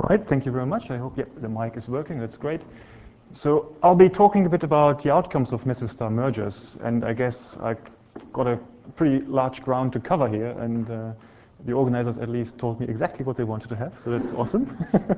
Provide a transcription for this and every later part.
Right, thank you very much. I hope the mic is working. That's great. So I'll be talking a bit about the outcomes of massive star mergers, and I guess I've got a pretty large ground to cover here, and the organizers at least told me exactly what they wanted to have, so that's awesome.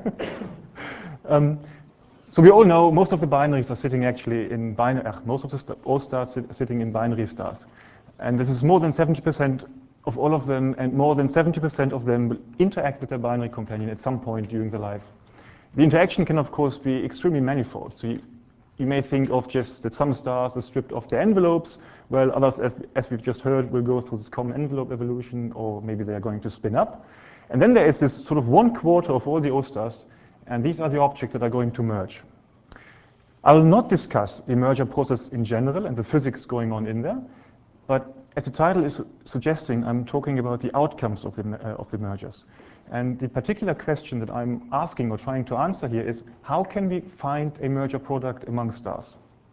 So we all know most of the binaries are sitting actually in most of the all stars sitting in binary stars, and this is more than 70% of all of them, and more than 70% of them will interact with their binary companion at some point during their life. The interaction can, of course, be extremely manifold. So you may think of just that some stars are stripped of their envelopes, while others, as we've just heard, will go through this common envelope evolution, or maybe they're going to spin up. And then there is this sort of 1/4 of all the O stars, and these are the objects that are going to merge. I will not discuss the merger process in general and the physics going on in there, but as the title is suggesting, I'm talking about the outcomes of the mergers. And the particular question that I'm asking or trying to answer here is, how can we find a merger product among stars?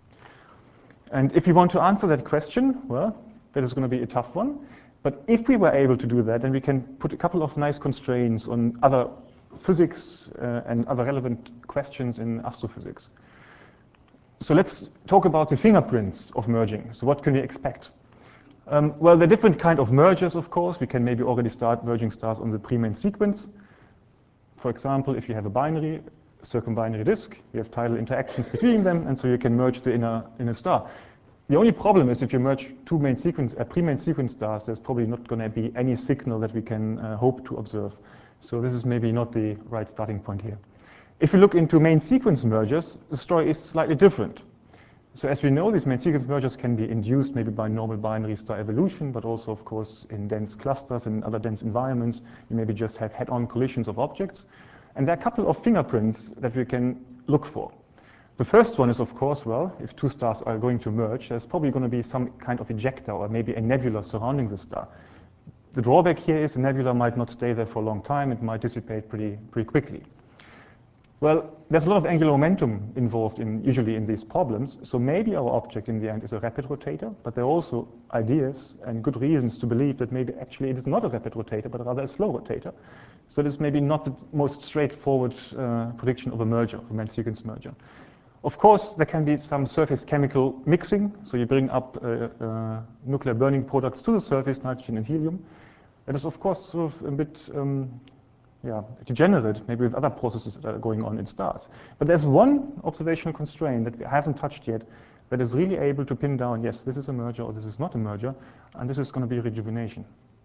And if you want to answer that question, well, that is going to be a tough one. But if we were able to do that, then we can put a couple of nice constraints on other physics and other relevant questions in astrophysics. So let's talk about the fingerprints of merging. So what can we expect? Well, there are different kind of mergers, of course. We can maybe already start merging stars on the pre-main sequence. For example, if you have a binary, circumbinary disk, you have tidal interactions between them, and so you can merge the inner star. The only problem is if you merge two pre-main sequence stars, there's probably not going to be any signal that we can hope to observe. So this is maybe not the right starting point here. If you look into main sequence mergers, the story is slightly different. So as we know, these main sequence mergers can be induced maybe by normal binary star evolution, but also, of course, in dense clusters and other dense environments, you maybe just have head-on collisions of objects. And there are a couple of fingerprints that we can look for. The first one is, of course, well, if two stars are going to merge, there's probably going to be some kind of ejecta or maybe a nebula surrounding the star. The drawback here is the nebula might not stay there for a long time. It might dissipate pretty quickly. Well, there's a lot of angular momentum involved usually in these problems, so maybe our object in the end is a rapid rotator, but there are also ideas and good reasons to believe that maybe actually it is not a rapid rotator, but rather a slow rotator. So this may be not the most straightforward prediction of a merger, of a main sequence merger. Of course, there can be some surface chemical mixing, so you bring up nuclear burning products to the surface, nitrogen and helium. That is, of course, sort of a bit degenerate, maybe with other processes that are going on in stars. But there's one observational constraint that we haven't touched yet that is really able to pin down, yes, this is a merger or this is not a merger, and this is going to be rejuvenation.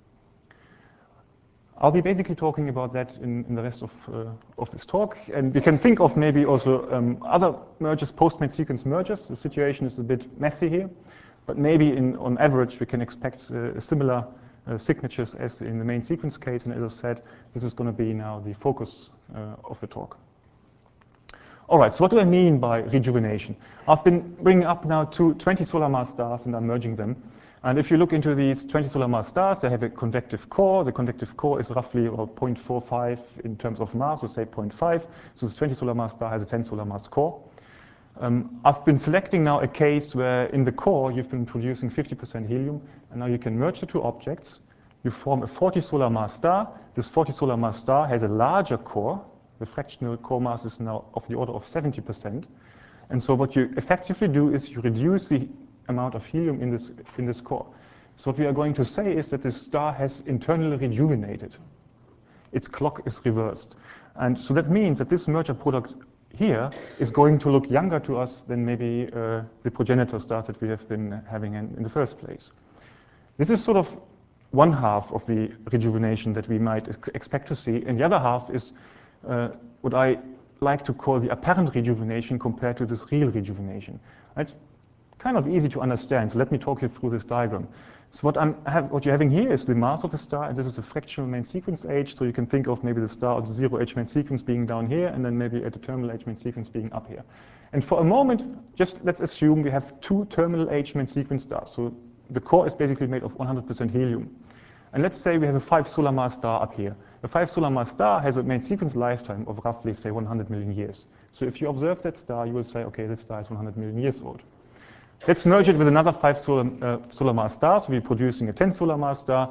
I'll be basically talking about that in the rest of this talk, and we can think of maybe also other mergers, post-main sequence mergers. The situation is a bit messy here, but maybe on average we can expect similar signatures as in the main sequence case, and as I said, this is going to be now the focus of the talk. All right, so what do I mean by rejuvenation? I've been bringing up now 20 solar mass stars and I'm merging them. And if you look into these 20 solar mass stars, they have a convective core. The convective core is roughly 0.45 in terms of mass, so say 0.5. So the 20 solar mass star has a 10 solar mass core. I've been selecting now a case where in the core you've been producing 50% helium, and now you can merge the two objects. You form a 40 solar mass star. This 40 solar mass star has a larger core. The fractional core mass is now of the order of 70%. And so what you effectively do is you reduce the amount of helium in this core. So what we are going to say is that this star has internally rejuvenated. Its clock is reversed. And so that means that this merger product here is going to look younger to us than maybe the progenitor stars that we have been having in the first place. This is sort of one half of the rejuvenation that we might expect to see, and the other half is what I like to call the apparent rejuvenation compared to this real rejuvenation. It's kind of easy to understand, so let me talk you through this diagram. So what you're having here is the mass of a star, and this is a fractional main sequence age, so you can think of maybe the star of the 0 main sequence being down here, and then maybe at the terminal main sequence being up here. And for a moment, just let's assume we have two terminal main sequence stars. So the core is basically made of 100% helium. And let's say we have a 5 solar mass star up here. The 5 solar mass star has a main sequence lifetime of roughly, say, 100 million years. So if you observe that star, you will say, okay, this star is 100 million years old. Let's merge it with another 5 solar mass star, so we're producing a 10 solar mass star.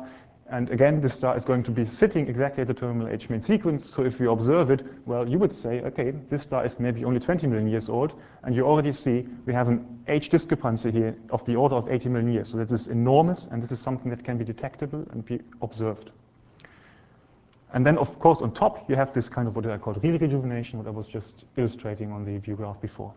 And again, this star is going to be sitting exactly at the terminal age main sequence. So if you observe it, well, you would say, okay, this star is maybe only 20 million years old. And you already see we have an age discrepancy here of the order of 80 million years. So that is enormous, and this is something that can be detectable and be observed. And then, of course, on top, you have this kind of what I call real rejuvenation, what I was just illustrating on the view graph before.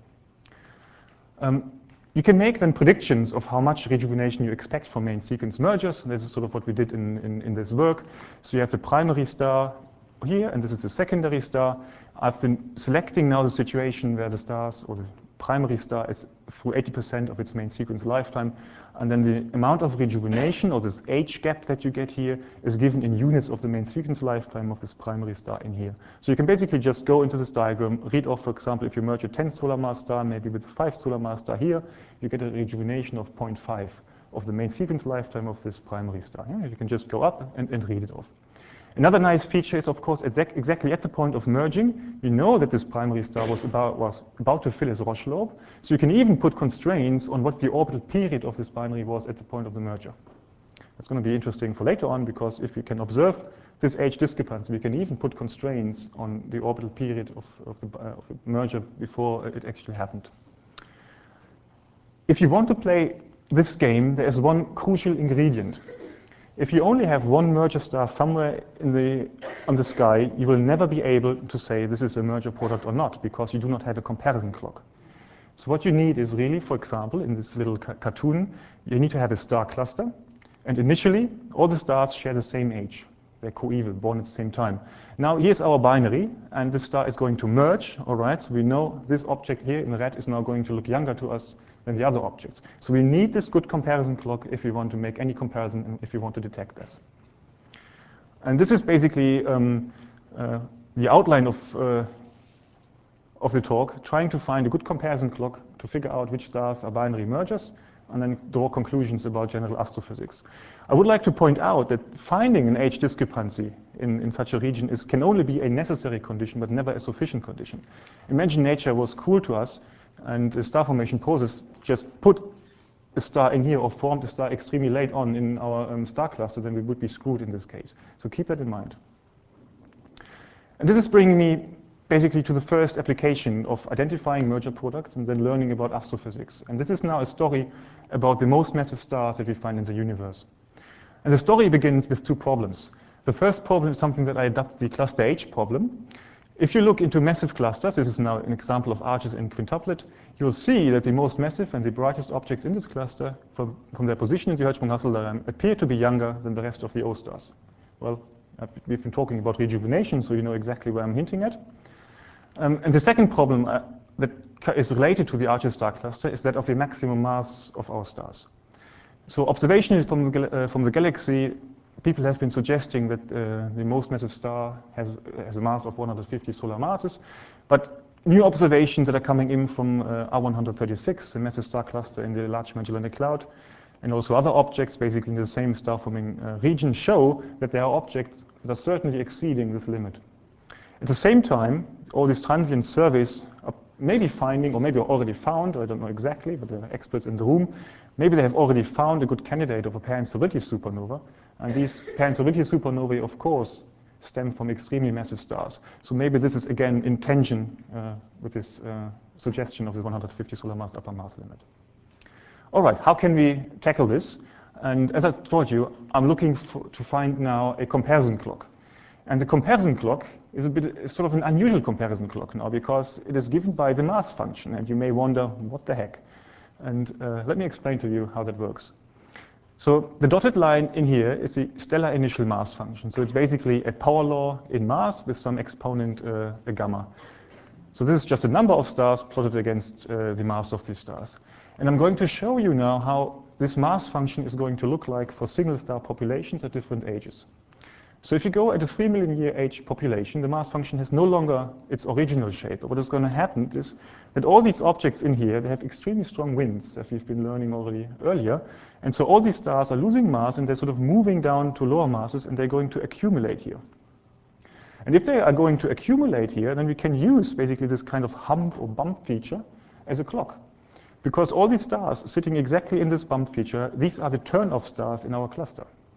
You can make then predictions of how much rejuvenation you expect from main sequence mergers. And this is sort of what we did in this work. So you have the primary star here, and this is the secondary star. I've been selecting now the situation where the stars, or the primary star, is through 80% of its main sequence lifetime. And then the amount of rejuvenation, or this age gap that you get here, is given in units of the main sequence lifetime of this primary star in here. So you can basically just go into this diagram, read off, for example, if you merge a 10 solar mass star, maybe with 5 solar mass star here, you get a rejuvenation of 0.5 of the main sequence lifetime of this primary star. Yeah, you can just go up and read it off. Another nice feature is, of course, exactly at the point of merging, you know that this primary star was about to fill its Roche lobe. So you can even put constraints on what the orbital period of this binary was at the point of the merger. That's going to be interesting for later on, because if we can observe this age discrepancy, we can even put constraints on the orbital period of the merger before it actually happened. If you want to play this game, there is one crucial ingredient. If you only have one merger star somewhere on the sky, you will never be able to say this is a merger product or not, because you do not have a comparison clock. So what you need is really, for example, in this little cartoon, you need to have a star cluster. And initially, all the stars share the same age. They're coeval, born at the same time. Now, here's our binary, and this star is going to merge, all right? So we know this object here in red is now going to look younger to us than the other objects. So we need this good comparison clock if we want to make any comparison and if we want to detect this. And this is basically the outline of the talk, trying to find a good comparison clock to figure out which stars are binary mergers, and then draw conclusions about general astrophysics. I would like to point out that finding an age discrepancy in such a region can only be a necessary condition, but never a sufficient condition. Imagine nature was cruel to us, and the star formation process just put a star in here or formed a star extremely late on in our star clusters, and we would be screwed in this case. So keep that in mind. And this is bringing me basically to the first application of identifying merger products and then learning about astrophysics. And this is now a story about the most massive stars that we find in the universe. And the story begins with two problems. The first problem is something that I dubbed the cluster H problem. If you look into massive clusters, this is now an example of arches in quintuplet, you will see that the most massive and the brightest objects in this cluster, from their position in the Hertzsprung-Russell diagram, appear to be younger than the rest of the O stars. Well, we've been talking about rejuvenation, so you know exactly where I'm hinting at. And the second problem that is related to the Archer star cluster is that of the maximum mass of our stars. So observationally from the galaxy, people have been suggesting that the most massive star has a mass of 150 solar masses. But new observations that are coming in from R136, the massive star cluster in the Large Magellanic Cloud, and also other objects basically in the same star-forming region, show that there are objects that are certainly exceeding this limit. At the same time, all these transient surveys are maybe finding, or maybe already found, I don't know exactly, but there are experts in the room, maybe they have already found a good candidate of a Perrin-Sarilti supernova. And these Perrin-Sarilti supernovae, of course, stem from extremely massive stars. So maybe this is, again, in tension with this suggestion of the 150 solar mass upper mass limit. All right, how can we tackle this? And as I told you, I'm looking to find now a comparison clock. And the comparison clock is sort of an unusual comparison clock now, because it is given by the mass function. And you may wonder, what the heck? And let me explain to you how that works. So the dotted line in here is the stellar initial mass function. So it's basically a power law in mass with some exponent, a gamma. So this is just a number of stars plotted against the mass of these stars. And I'm going to show you now how this mass function is going to look like for single star populations at different ages. So if you go at a 3 million year age population, the mass function has no longer its original shape. But what is going to happen is that all these objects in here, they have extremely strong winds, as we've been learning already earlier. And so all these stars are losing mass, and they're sort of moving down to lower masses, and they're going to accumulate here. And if they are going to accumulate here, then we can use basically this kind of hump or bump feature as a clock. Because all these stars sitting exactly in this bump feature, these are the turn-off stars in our cluster.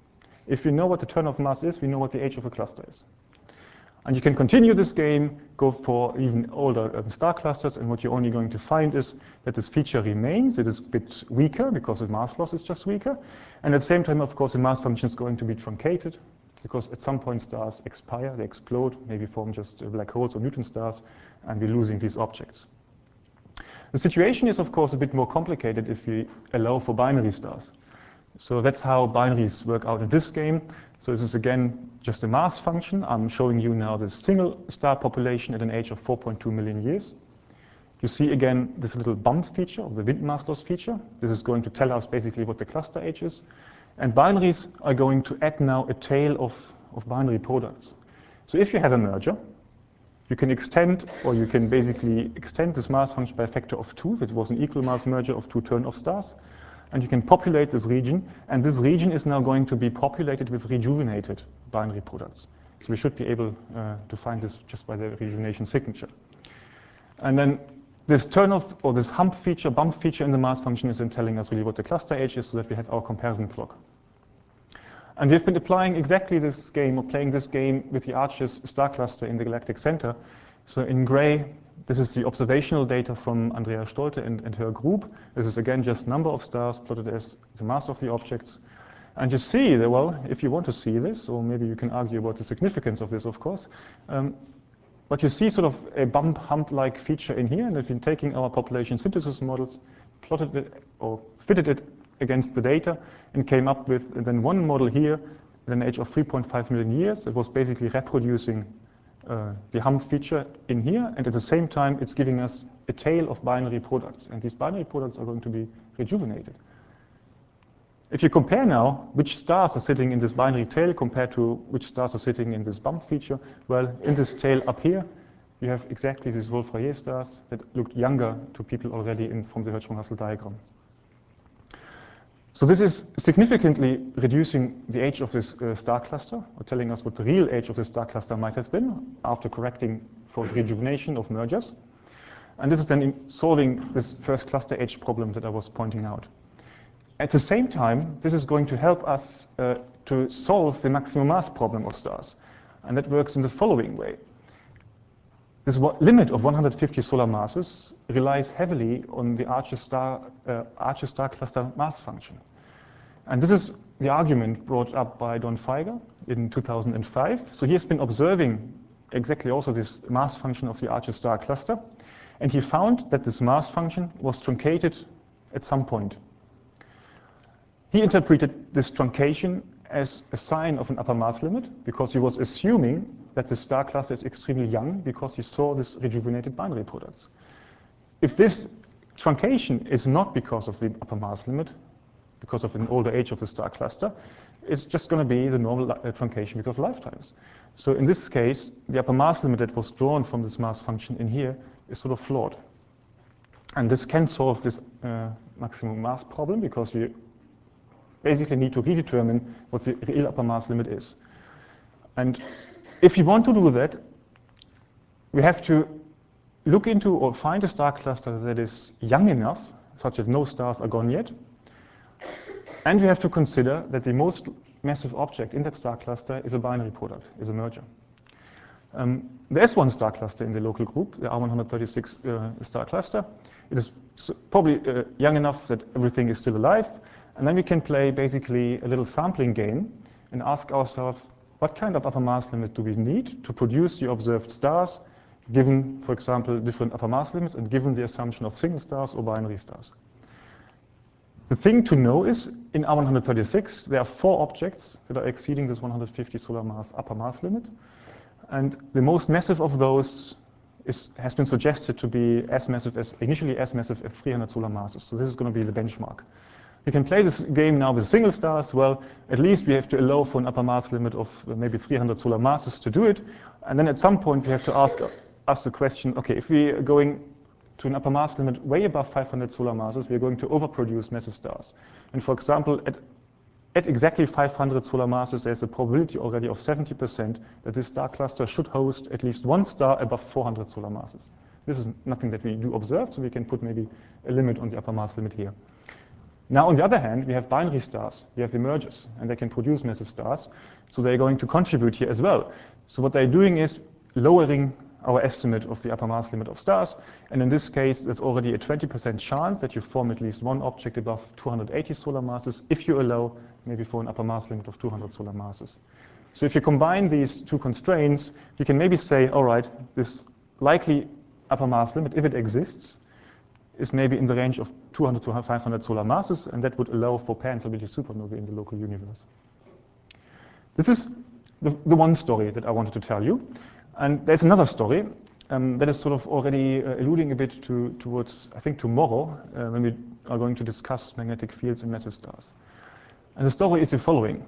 If we know what the turn-off mass is, we know what the age of a cluster is. And you can continue this game, go for even older star clusters, and what you're only going to find is that this feature remains. It is a bit weaker because the mass loss is just weaker. And at the same time, of course, the mass function is going to be truncated because at some point stars expire, they explode, maybe form just black holes or neutron stars, and we're losing these objects. The situation is, of course, a bit more complicated if we allow for binary stars. So that's how binaries work out in this game. So this is, again, just a mass function. I'm showing you now this single star population at an age of 4.2 million years. You see, again, this little bump feature, or the wind mass loss feature. This is going to tell us basically what the cluster age is. And binaries are going to add now a tail of binary products. So if you have a merger, you can extend, or you can basically extend this mass function by a factor of 2, if it was an equal mass merger of 2 turn-off stars. And you can populate this region, and this region is now going to be populated with rejuvenated binary products. So we should be able to find this just by the rejuvenation signature. And then this turn-off, or this bump feature in the mass function is then telling us really what the cluster age is, so that we have our comparison clock. And we've been applying exactly this game, or playing this game, with the Arches star cluster in the galactic center. So in gray, this is the observational data from Andrea Stolte and her group. This is, again, just number of stars plotted as the mass of the objects. And you see that, well, if you want to see this, or maybe you can argue about the significance of this, of course, but you see sort of a hump-like feature in here, and if you're taking our population synthesis models, plotted it, or fitted it against the data, and came up with then one model here at an age of 3.5 million years. It was basically reproducing the hump feature in here, and at the same time, it's giving us a tail of binary products, and these binary products are going to be rejuvenated. If you compare now which stars are sitting in this binary tail compared to which stars are sitting in this bump feature, well, in this tail up here, you have exactly these Wolf-Rayet stars that looked younger to people already from the Hertzsprung-Russell diagram. So this is significantly reducing the age of this star cluster, or telling us what the real age of this star cluster might have been after correcting for the rejuvenation of mergers. And this is then solving this first cluster age problem that I was pointing out. At the same time, this is going to help us to solve the maximum mass problem of stars. And that works in the following way. This limit of 150 solar masses relies heavily on the Arches star cluster mass function. And this is the argument brought up by Don Feiger in 2005. So he has been observing exactly also this mass function of the Arches star cluster. And he found that this mass function was truncated at some point. He interpreted this truncation as a sign of an upper mass limit, because he was assuming that the star cluster is extremely young because he saw this rejuvenated binary products. If this truncation is not because of the upper mass limit, because of an older age of the star cluster, it's just going to be the normal truncation because of lifetimes. So in this case, the upper mass limit that was drawn from this mass function in here is sort of flawed. And this can solve this maximum mass problem, because we basically need to redetermine what the real upper mass limit is. And if you want to do that, we have to look into or find a star cluster that is young enough, such that no stars are gone yet. And we have to consider that the most massive object in that star cluster is a binary product, is a merger. There is one star cluster in the local group, the R136 star cluster. It is probably young enough that everything is still alive. And then we can play basically a little sampling game and ask ourselves, what kind of upper mass limit do we need to produce the observed stars, given, for example, different upper mass limits, and given the assumption of single stars or binary stars? The thing to know is, in R136, there are 4 objects that are exceeding this 150 solar mass upper mass limit. And the most massive of those has been suggested to be initially as massive as 300 solar masses. So this is going to be the benchmark. We can play this game now with single stars. Well, at least we have to allow for an upper mass limit of maybe 300 solar masses to do it. And then at some point we have to ask us the question, okay, if we are going to an upper mass limit way above 500 solar masses, we are going to overproduce massive stars. And for example, at exactly 500 solar masses, there's a probability already of 70% that this star cluster should host at least one star above 400 solar masses. This is nothing that we do observe, so we can put maybe a limit on the upper mass limit here. Now, on the other hand, we have binary stars. We have the mergers, and they can produce massive stars. So they're going to contribute here as well. So what they're doing is lowering our estimate of the upper mass limit of stars. And in this case, there's already a 20% chance that you form at least one object above 280 solar masses if you allow maybe for an upper mass limit of 200 solar masses. So if you combine these two constraints, you can maybe say, all right, this likely upper mass limit, if it exists, is maybe in the range of 200 to 500 solar masses, and that would allow for pan-stability supernovae in the local universe. This is the one story that I wanted to tell you. And there's another story that is sort of already alluding a bit towards, I think, tomorrow, when we are going to discuss magnetic fields in massive stars. And the story is the following.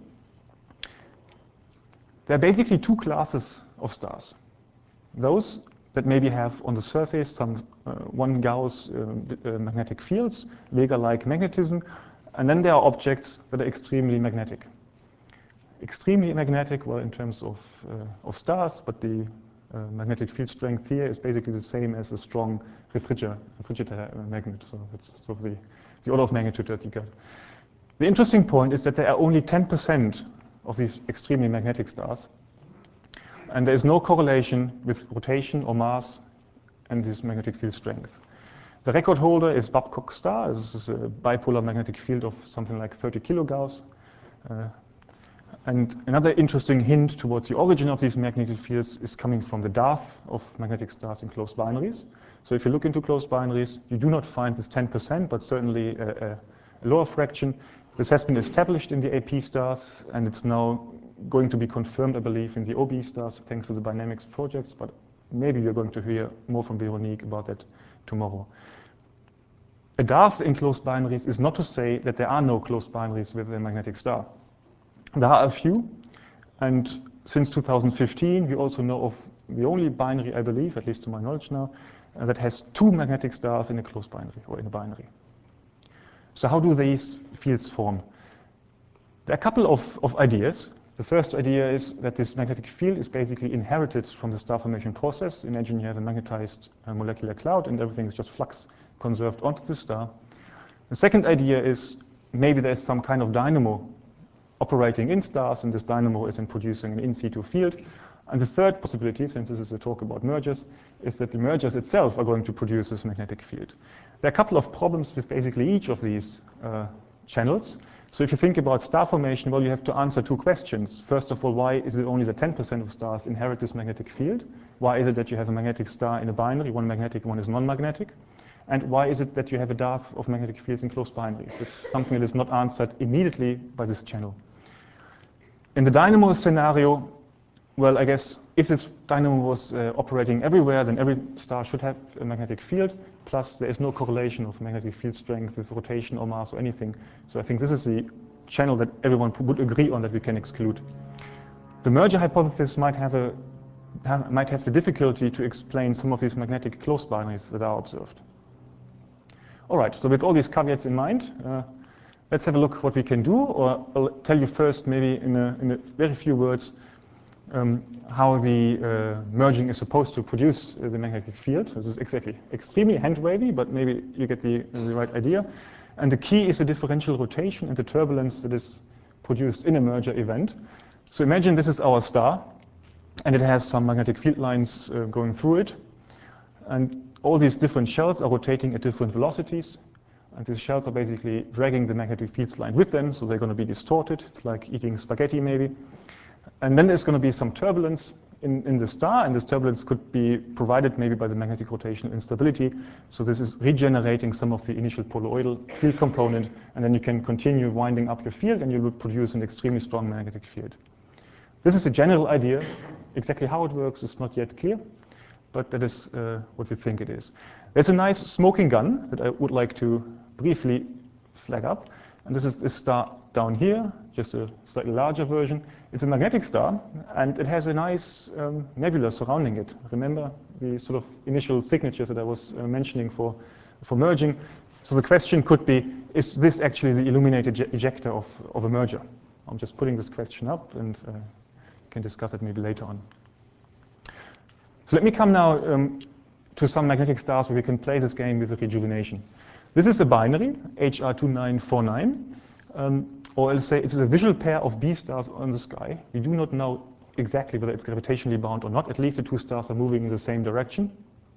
There are basically two classes of stars. Those that maybe have on the surface some 1 Gauss magnetic fields, Vega-like magnetism, and then there are objects that are extremely magnetic. Extremely magnetic, well, in terms of stars, but the magnetic field strength here is basically the same as a strong refrigerator magnet. So it's sort of the order of magnitude that you get. The interesting point is that there are only 10% of these extremely magnetic stars. And there is no correlation with rotation or mass and this magnetic field strength. The record holder is Babcock star. This is a bipolar magnetic field of something like 30 kilogauss. And another interesting hint towards the origin of these magnetic fields is coming from the DART of magnetic stars in closed binaries. So if you look into closed binaries, you do not find this 10%, but certainly a lower fraction. This has been established in the AP stars, and it's now going to be confirmed, I believe, in the OB stars, thanks to the Bynamics projects, but maybe you're going to hear more from Veronique about that tomorrow. A DART in closed binaries is not to say that there are no closed binaries with a magnetic star. There are a few, and since 2015, we also know of the only binary, I believe, at least to my knowledge now, that has 2 magnetic stars in a closed binary, or in a binary. So how do these fields form? There are a couple of ideas. The first idea is that this magnetic field is basically inherited from the star formation process. Imagine you have a magnetized molecular cloud and everything is just flux conserved onto the star. The second idea is maybe there's some kind of dynamo operating in stars, and this dynamo is in producing an in situ field. And the third possibility, since this is a talk about mergers, is that the mergers itself are going to produce this magnetic field. There are a couple of problems with basically each of these channels. So if you think about star formation, well, you have to answer 2 questions. First of all, why is it only that 10% of stars inherit this magnetic field? Why is it that you have a magnetic star in a binary, one magnetic, one is non-magnetic? And why is it that you have a DART of magnetic fields in closed binaries? It's something that is not answered immediately by this channel. In the dynamo scenario, well, I guess if this dynamo was operating everywhere, then every star should have a magnetic field, plus there is no correlation of magnetic field strength with rotation or mass or anything. So I think this is the channel that everyone would agree on that we can exclude. The merger hypothesis might have the difficulty to explain some of these magnetic closed binaries that are observed. All right, so with all these caveats in mind, let's have a look what we can do, or I'll tell you first maybe in a very few words how the merging is supposed to produce the magnetic field. This is exactly extremely hand-wavy, but maybe you get the right idea. And the key is the differential rotation and the turbulence that is produced in a merger event. So imagine this is our star, and it has some magnetic field lines going through it. And all these different shells are rotating at different velocities. And these shells are basically dragging the magnetic field line with them, so they're going to be distorted. It's like eating spaghetti, maybe. And then there's going to be some turbulence in the star, and this turbulence could be provided maybe by the magnetic rotational instability. So this is regenerating some of the initial poloidal field component, and then you can continue winding up your field, and you will produce an extremely strong magnetic field. This is a general idea. Exactly how it works is not yet clear, but that is what we think it is. There's a nice smoking gun that I would like to briefly flag up, and this is this star down here, just a slightly larger version. It's a magnetic star, and it has a nice nebula surrounding it. Remember the sort of initial signatures that I was mentioning for merging? So the question could be, is this actually the illuminated ejector of a merger? I'm just putting this question up, and can discuss it maybe later on. So let me come now to some magnetic stars where we can play this game with the rejuvenation. This is a binary, HR2949, or I'll say it's a visual pair of B stars on the sky. We do not know exactly whether it's gravitationally bound or not. At least the two stars are moving in the same direction.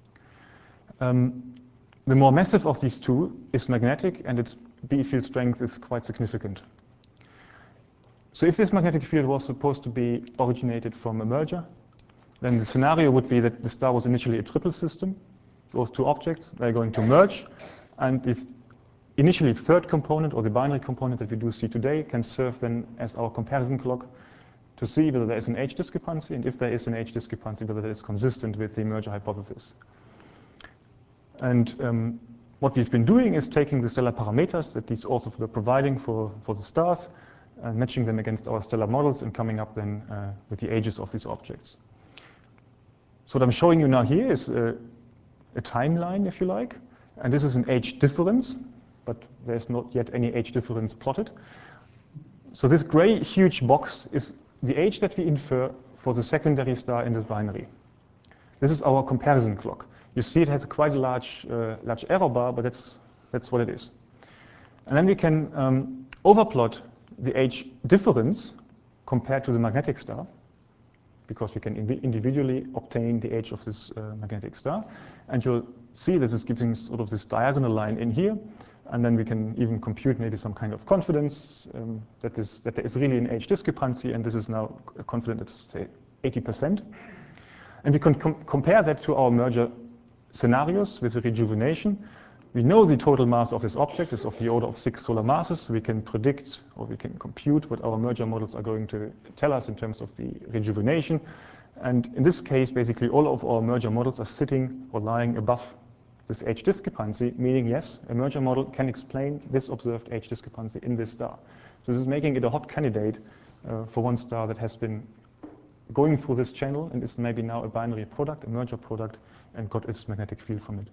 The more massive of these two is magnetic, and its B field strength is quite significant. So if this magnetic field was supposed to be originated from a merger, then the scenario would be that the star was initially a triple system. Those two objects, they're going to merge, and the initially third component, or the binary component that we do see today, can serve then as our comparison clock to see whether there is an age discrepancy, and if there is an age discrepancy, whether that is consistent with the merger hypothesis. And what we've been doing is taking the stellar parameters that these authors were providing for the stars, and matching them against our stellar models, and coming up then with the ages of these objects. So what I'm showing you now here is a timeline, if you like, and this is an age difference, but there's not yet any age difference plotted. So this gray huge box is the age that we infer for the secondary star in this binary. This is our comparison clock. You see it has quite a large error bar, but that's what it is. And then we can overplot the age difference compared to the magnetic star, because we can individually obtain the age of this magnetic star. And you'll see that this gives sort of this diagonal line in here. And then we can even compute maybe some kind of confidence that there is really an age discrepancy, and this is now confident at, say, 80%. And we can compare that to our merger scenarios with the rejuvenation. We know the total mass of this object is of the order of 6 solar masses. We can predict, or we can compute what our merger models are going to tell us in terms of the rejuvenation. And in this case, basically all of our merger models are sitting or lying above this age discrepancy, meaning yes, a merger model can explain this observed age discrepancy in this star. So this is making it a hot candidate for one star that has been going through this channel and is maybe now a binary product, a merger product, and got its magnetic field from it.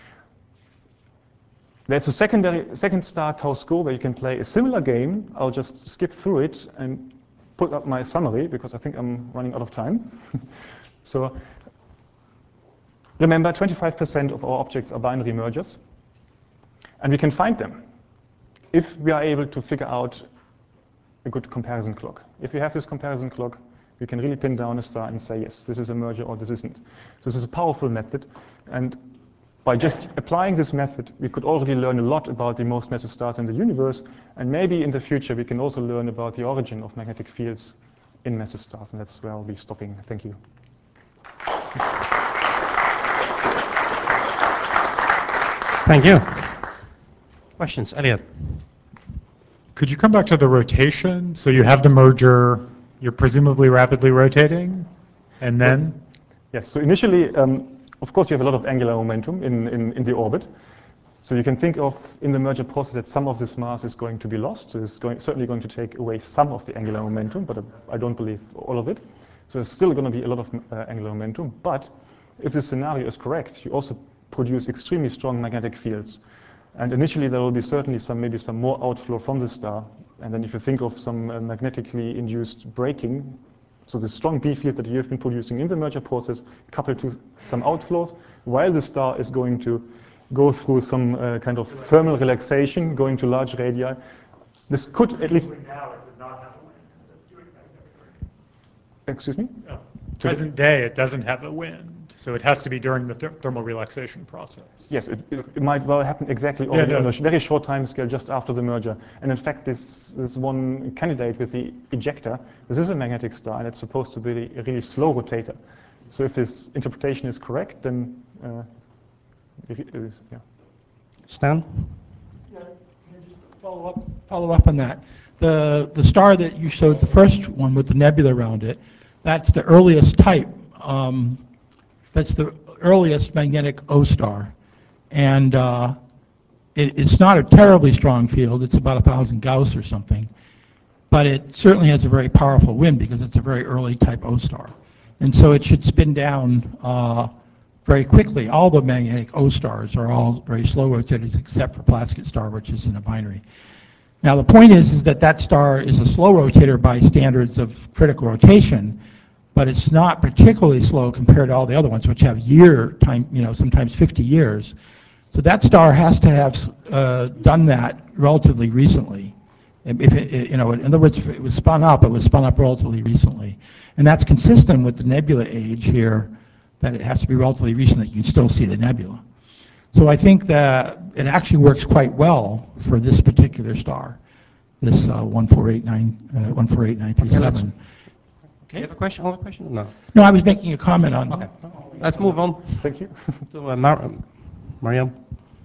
There's a second star, Tau Sco, where you can play a similar game. I'll just skip through it and put up my summary, because I think I'm running out of time. So remember, 25% of our objects are binary mergers, and we can find them if we are able to figure out a good comparison clock. If we have this comparison clock, we can really pin down a star and say, yes, this is a merger or this isn't. So this is a powerful method, and by just applying this method, we could already learn a lot about the most massive stars in the universe, and maybe in the future we can also learn about the origin of magnetic fields in massive stars, and that's where I'll be stopping. Thank you. Thank you. Questions? Elliot? Could you come back to the rotation? So you have the merger, you're presumably rapidly rotating, and then? Yes, so initially, of course, you have a lot of angular momentum in the orbit. So you can think of, in the merger process, that some of this mass is going to be lost. So it's certainly going to take away some of the angular momentum, but I don't believe all of it. So there's still going to be a lot of angular momentum. But if this scenario is correct, you also produce extremely strong magnetic fields. And initially, there will be certainly maybe some more outflow from the star. And then if you think of some magnetically induced braking, so the strong B field that you have been producing in the merger process, coupled to some outflows, while the star is going to go through some kind of thermal relaxation, going to large radii, this could at least... Now it does not have a wind. It's doing magnetic. Excuse me? Oh. Present day, it doesn't have a wind, so it has to be during the thermal relaxation process. Yes, it might well happen exactly on a very short time scale just after the merger. And in fact, this one candidate with the ejector, this is a magnetic star, and it's supposed to be a really slow rotator. So if this interpretation is correct, then it is, yeah. Stan? Yeah, can I just follow up on that? The star that you showed, the first one with the nebula around it, that's the earliest type. That's the earliest magnetic O star. And it's not a terribly strong field. It's about 1,000 Gauss or something. But it certainly has a very powerful wind because it's a very early type O star. And so it should spin down very quickly. All the magnetic O stars are all very slow rotators except for Plaskett star, which is in a binary. Now the point is that that star is a slow rotator by standards of critical rotation, but it's not particularly slow compared to all the other ones, which have year time, sometimes 50 years. So that star has to have done that relatively recently. If it, you know, in other words, if it was spun up, it was spun up relatively recently. And that's consistent with the nebula age here, that it has to be relatively recent that you can still see the nebula. So I think that it actually works quite well for this particular star, this 148937. Do you have a question? Another question? No. No, I was making a comment on. Okay. Let's move on. Thank you. To Marianne.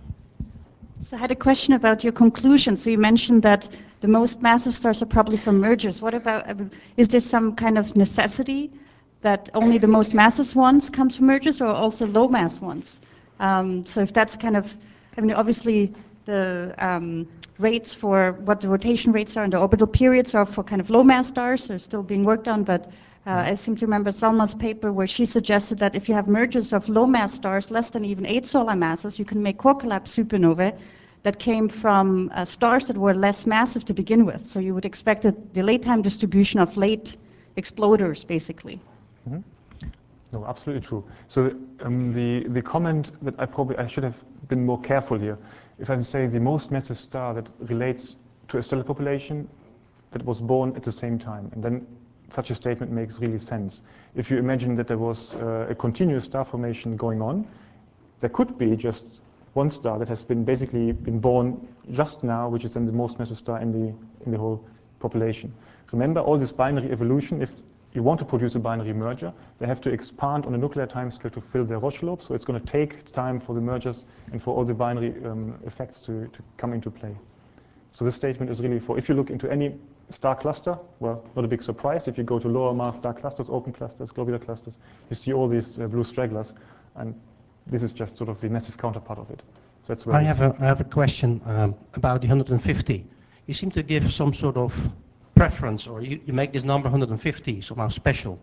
So I had a question about your conclusion. So you mentioned that the most massive stars are probably from mergers. What about, is there some kind of necessity that only the most massive ones comes from mergers, or also low mass ones? So if that's kind of, I mean, obviously the rates for what the rotation rates are and the orbital periods are for kind of low mass stars are still being worked on, but I seem to remember Salma's paper where she suggested that if you have mergers of low mass stars, less than even 8 solar masses, you can make core collapse supernovae that came from stars that were less massive to begin with. So you would expect a delay time distribution of late exploders, basically. Mm-hmm. No, absolutely true. So the comment that I should have been more careful here. If I say the most massive star that relates to a stellar population that was born at the same time, and then such a statement makes really sense. If you imagine that there was a continuous star formation going on, there could be just one star that has been basically been born just now, which is then the most massive star in the whole population. Remember all this binary evolution. If you want to produce a binary merger, they have to expand on a nuclear timescale to fill their Roche lobe. So it's going to take time for the mergers and for all the binary effects to come into play. So this statement is really for, if you look into any star cluster, well, not a big surprise. If you go to lower mass star clusters, open clusters, globular clusters, you see all these blue stragglers. And this is just sort of the massive counterpart of it. So that's where I have a question about the 150. You seem to give some sort of preference, or you make this number 150 somehow special.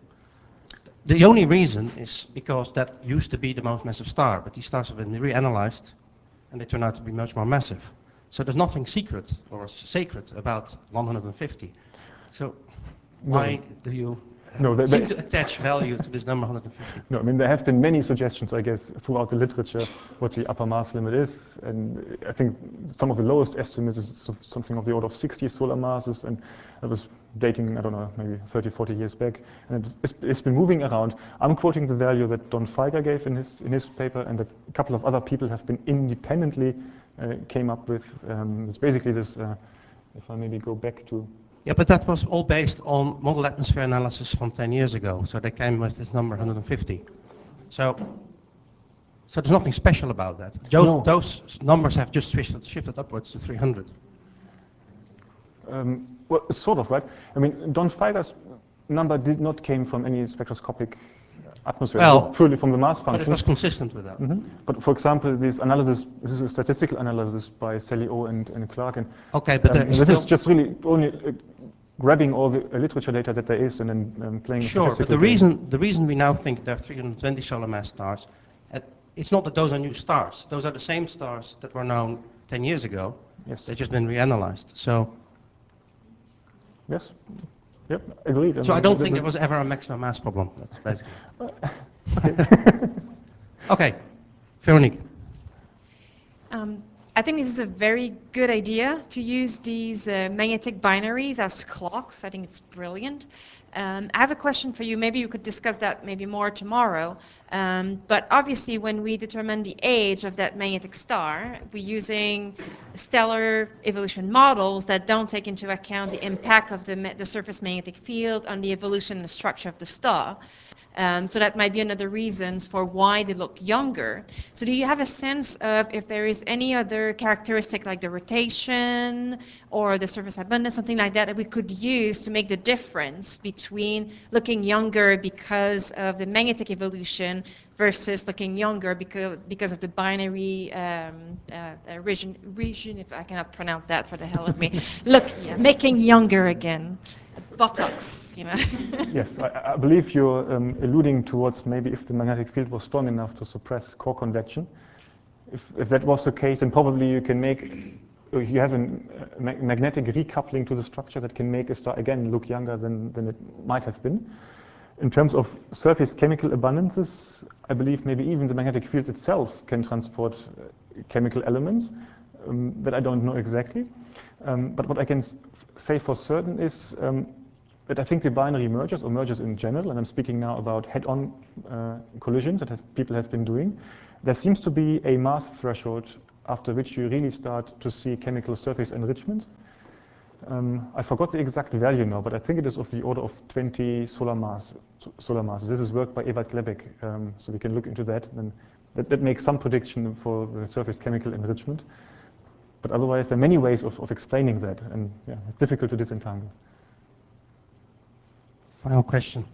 The only reason is because that used to be the most massive star, but these stars have been reanalyzed and they turn out to be much more massive. So there's nothing secret or sacred about 150. So why do you seem to attach value to this number 150? No, I mean, there have been many suggestions, I guess, throughout the literature what the upper mass limit is. And I think some of the lowest estimates is something of the order of 60 solar masses. And that was dating, I don't know, maybe 30, 40 years back. And it's been moving around. I'm quoting the value that Don Feiger gave in his paper, and that a couple of other people have been independently came up with. It's basically this, if I maybe go back to. Yeah, but that was all based on model atmosphere analysis from 10 years ago. So they came with this number 150. So there's nothing special about that. Those numbers have just shifted upwards to 300. Well, sort of, right? I mean, Don Feiger's number did not came from any spectroscopic atmosphere, purely from the mass function. But it was consistent with that. Mm-hmm. But for example, this analysis, this is a statistical analysis by Sally O and Clark. And, okay, but there is this still is just really only grabbing all the literature data that there is and then playing sure, but the reason we now think there are 320 solar mass stars, it's not that those are new stars. Those are the same stars that were known 10 years ago. Yes. They've just been reanalyzed. So. Yes. Yep, agreed. So I don't think there was ever a maximum mass problem. That's basically. Okay, Veronique. I think this is a very good idea to use these magnetic binaries as clocks. I think it's brilliant. I have a question for you. Maybe you could discuss that maybe more tomorrow. But obviously, when we determine the age of that magnetic star, we're using stellar evolution models that don't take into account the impact of the surface magnetic field on the evolution and the structure of the star. So that might be another reasons for why they look younger. So do you have a sense of if there is any other characteristic like the rotation or the surface abundance, something like that, that we could use to make the difference between looking younger because of the magnetic evolution versus looking younger because of the binary region, if I cannot pronounce that for the hell of me. Making younger again. Buttocks, you know. Yes, I believe you're alluding towards maybe if the magnetic field was strong enough to suppress core convection. If that was the case, then probably you can you have a magnetic recoupling to the structure that can make a star again look younger than it might have been. In terms of surface chemical abundances, I believe maybe even the magnetic field itself can transport chemical elements that I don't know exactly. But what I can say for certain is that I think the binary mergers, or mergers in general, and I'm speaking now about head-on collisions that people have been doing, there seems to be a mass threshold after which you really start to see chemical surface enrichment. I forgot the exact value now, but I think it is of the order of 20 solar masses. This is work by Ewald Klebeck, so we can look into that. And that makes some prediction for the surface chemical enrichment. But otherwise, there are many ways of explaining that, and yeah, it's difficult to disentangle. Final question.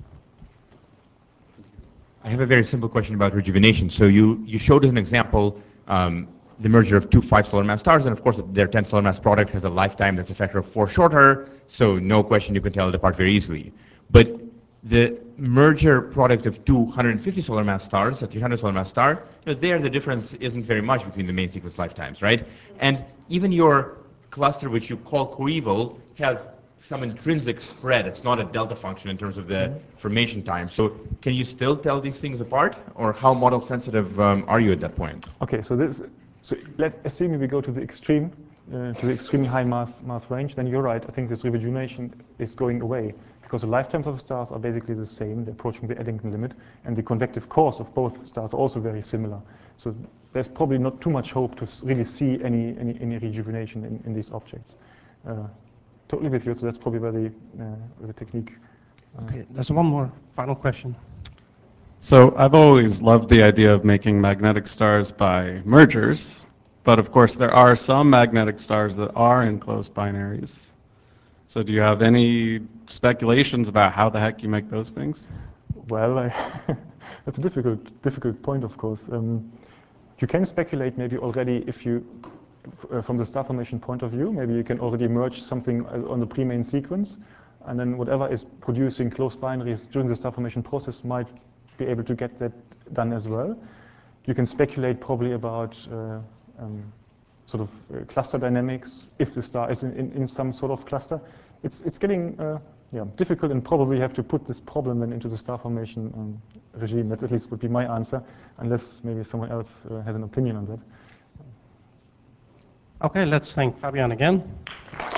I have a very simple question about rejuvenation. So you showed as an example the merger of two 5 solar mass stars, and of course their 10 solar mass product has a lifetime that's a factor of 4 shorter, so no question you can tell it apart very easily. But the merger product of 250 solar mass stars, a 300 solar mass star, there the difference isn't very much between the main sequence lifetimes, right? And even your cluster, which you call coeval, has some intrinsic spread. It's not a delta function in terms of the formation time. So can you still tell these things apart, or how model sensitive are you at that point? Okay, so let's assume we go to the extreme high mass range, then you're right. I think this rejuvenation is going away because the lifetimes of the stars are basically the same. They're approaching the Eddington limit, and the convective cores of both stars are also very similar. So there's probably not too much hope to really see any rejuvenation in these objects. Totally with you. So that's probably where the technique. Okay, there's one more final question. So I've always loved the idea of making magnetic stars by mergers, but of course there are some magnetic stars that are in closed binaries. So do you have any speculations about how the heck you make those things? Well, that's a difficult point, of course. You can speculate maybe already if you, from the star formation point of view, maybe you can already merge something on the pre-main sequence, and then whatever is producing closed binaries during the star formation process might be able to get that done as well. You can speculate probably about sort of cluster dynamics if the star is in some sort of cluster. It's getting difficult, and probably have to put this problem then into the star formation regime. That at least would be my answer, unless maybe someone else has an opinion on that. Okay, let's thank Fabian again.